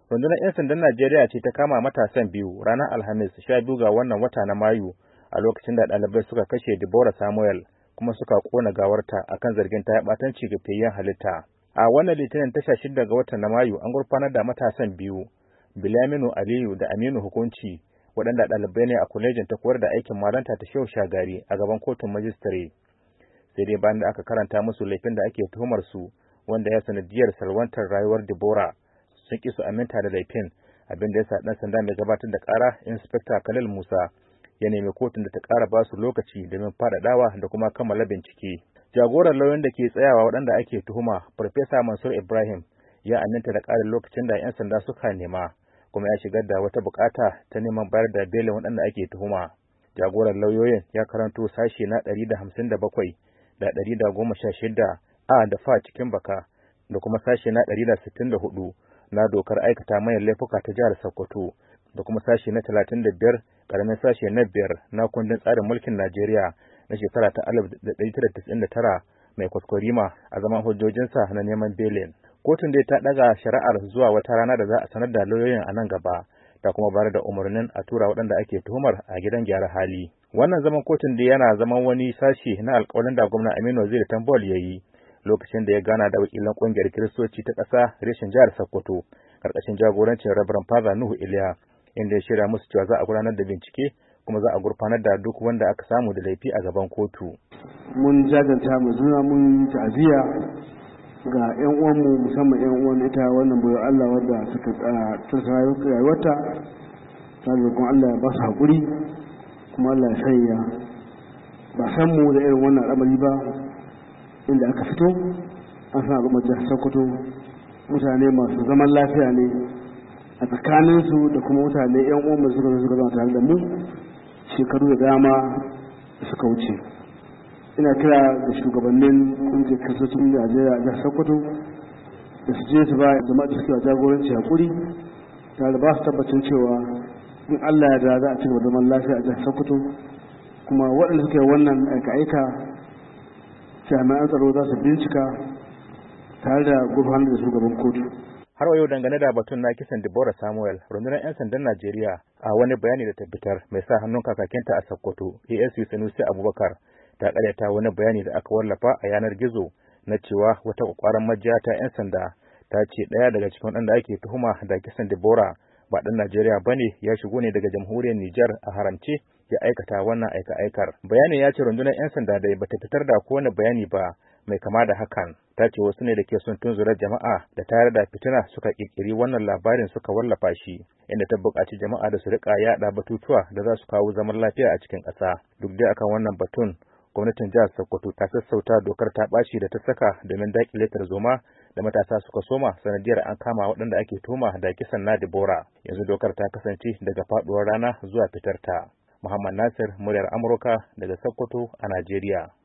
Rundunar 'yan sandan Najeriya ce ta kama matasan biyu ranar Alhamis 12 ga wannan wata na Mayu a lokacin da ɗalibai suka kashe Deborah Samuel kuma suka kona gawarta akan zargin ta ɓatanci ga fiyayyen halitta. A wannan Litinin ta 16 ga watan na Mayu an gurfanar da matasan biyu, Bilaminu Aliyu da Aminu Hukunci, waɗanda ɗalibai ne a kwalejin ta koyar da aikin malanta ta Shehu Shagari a gaban kotun majistare. Sai dai bayan da aka karanta musu laifin da ake tuhumar su, wanda ya sanadiyar salwantar rayuwar Deborah, sun ƙi su aminta da laifin, abin da ya sa ɗan sanda mai gabatar da ƙara Inspector Khalil Musa ya nemi kotun da ta ƙara ba su lokaci domin faɗaɗawa da kuma kammala bincike. Jagoran lauyan da ke tsayawa waɗanda ake tuhuma, Farfesa Mansur Ibrahim, ya aminta da ƙarin lokacin da 'yan sanda suka nema, kuma ya shigar da wata buƙata ta neman bayar da belin waɗanda ake tuhuma. Jagoran lauyoyin ya karanto sashe na 157 da 116 a da fa cikin baka da kuma sashe na 164 na dokar aikata manyan laifuka ta jihar Sokoto da kuma sashe na 35 karamin sashe na 5 na kundin tsarin mulkin Najeriya na shekara ta 1999 mai kwaskwarima a zaman hujjojinsa na neman belin. Kotun dai ta ɗaga shari'ar zuwa wata rana da za a sanar da lauyoyin a nan gaba, ta kuma bayar da umarnin a tura waɗanda ake tuhumar a gidan gyara hali. Wannan zaman kotun dai yana zaman wani sashi na alƙawarin da gwamna Aminu Waziri Tambol ya yi lokacin da ya gana da wakilan ƙungiyar Kiristoci ta ƙasa reshen jihar Sokoto ƙarƙashin jagorancin Reverend Father Nuhu Iliya, inda ya shirya musu cewa za a gudanar da bincike kuma za a gurfanar da duk wanda aka samu da laifi a gaban kotu. Mun jajanta mu juna, mun ta'aziyya ga 'yan uwanmu, musamman 'yan uwan ita wannan bayan Allah wadda suka tsarsa rayuwarta, ta roƙon Allah ya ba su haƙuri kuma Allah ya sanya ba san mu da irin wannan al'amari ba. Inda aka fito an san al'ummar jihar Sokoto mutane masu zaman lafiya ne a tsakaninsu da kuma mutane 'yan uwanmu suka zama tare da mu shekaru da dama suka wuce. Ina kira da shugabannin kungiyar Kiristocin Najeriya a jihar Sokoto da su je su ba jama'a da suke jagoranci hakuri, tare da ba su tabbacin cewa in Allah ya da za a ci gaba zaman lafiya a jihar Sokoto, kuma waɗanda suke wannan aika-aika jami'an tsaro za su bincika tare da gurfanar da shugaban kotu. Har wa yau dangane da batun na kisan Deborah Samuel, rundunar 'yan sandan Najeriya a wani bayani da tabbatar mai sa hannun kakakinta a Sokoto, ASU Sanusi Abubakar, ta karyata wani bayani da aka wallafa a yanar gizo na cewa wata kwakwaran majiya ta 'yan sanda ta ce ɗaya daga cikin waɗanda ake tuhuma da kisan Deborah ba ɗan Najeriya bane, ya shigo ne daga jamhuriyar Nijar a haramce ya aikata wannan aika-aikar. Bayanin ya ce rundunar 'yan sanda dai bata fitar da kowane bayani ba mai kama da hakan. Ta ce wasu ne da ke son tunzura jama'a da tayar da fitina suka kirkiri wannan labarin suka wallafa shi, inda ta buƙaci jama'a da su riƙa yaɗa batutuwa da za su kawo zaman lafiya a cikin ƙasa. Duk dai akan wannan batun, gwamnatin jihar Sokoto ta sassauta dokar ta ɓaci da ta saka domin daƙile tarzoma da matasa suka soma sanadiyar an kama waɗanda ake tuhuma da kisan na Deborah. Yanzu dokar ta kasance daga faɗuwar rana zuwa fitar ta. Muhammad Nasir, muryar Amurka daga Sokoto a Najeriya.